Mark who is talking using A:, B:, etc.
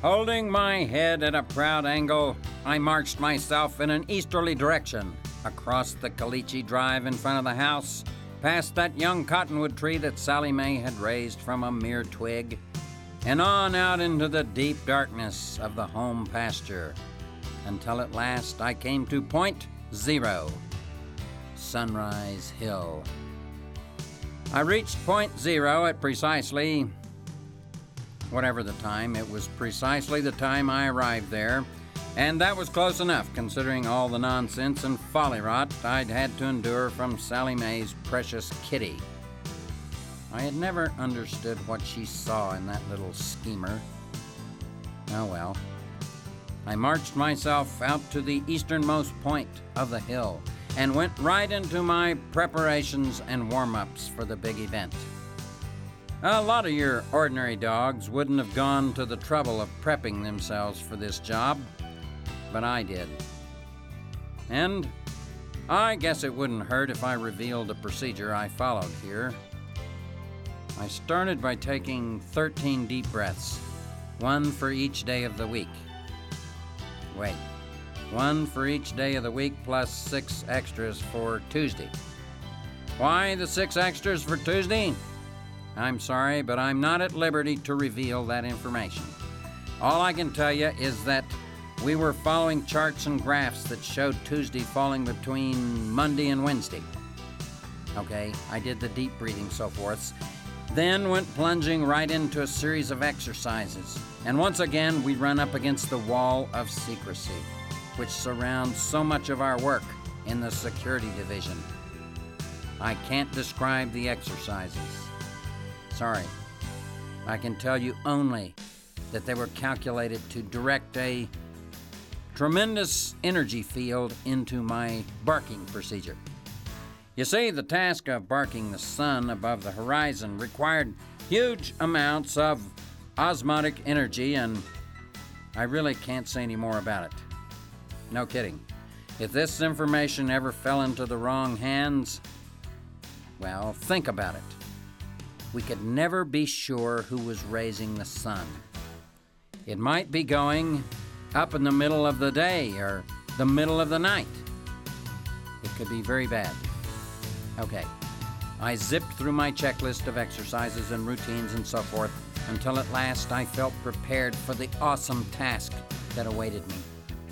A: Holding my head at a proud angle, I marched myself in an easterly direction, across the caliche drive in front of the house, past that young cottonwood tree that Sally Mae had raised from a mere twig, and on out into the deep darkness of the home pasture, until at last I came to Point Zero, Sunrise Hill. I reached Point Zero at precisely whatever the time. It was precisely the time I arrived there, and that was close enough considering all the nonsense and folly rot I'd had to endure from Sally Mae's precious kitty. I had never understood what she saw in that little schemer. Oh well. I marched myself out to the easternmost point of the hill and went right into my preparations and warm-ups for the big event. A lot of your ordinary dogs wouldn't have gone to the trouble of prepping themselves for this job, but I did. And I guess it wouldn't hurt if I revealed the procedure I followed here. I started by taking 13 deep breaths, one for each day of the week. Wait, one for each day of the week plus 6 extras for Tuesday. Why the 6 extras for Tuesday? I'm sorry, but I'm not at liberty to reveal that information. All I can tell you is that we were following charts and graphs that showed Tuesday falling between Monday and Wednesday. Okay, I did the deep breathing, so forths, then went plunging right into a series of exercises. And once again, we run up against the wall of secrecy, which surrounds so much of our work in the security division. I can't describe the exercises. Sorry. I can tell you only that they were calculated to direct a tremendous energy field into my barking procedure. You see, the task of barking the sun above the horizon required huge amounts of osmotic energy, and I really can't say any more about it. No kidding. If this information ever fell into the wrong hands, well, think about it. We could never be sure who was raising the sun. It might be going up in the middle of the day or the middle of the night. It could be very bad. Okay, I zipped through my checklist of exercises and routines and so forth until at last I felt prepared for the awesome task that awaited me.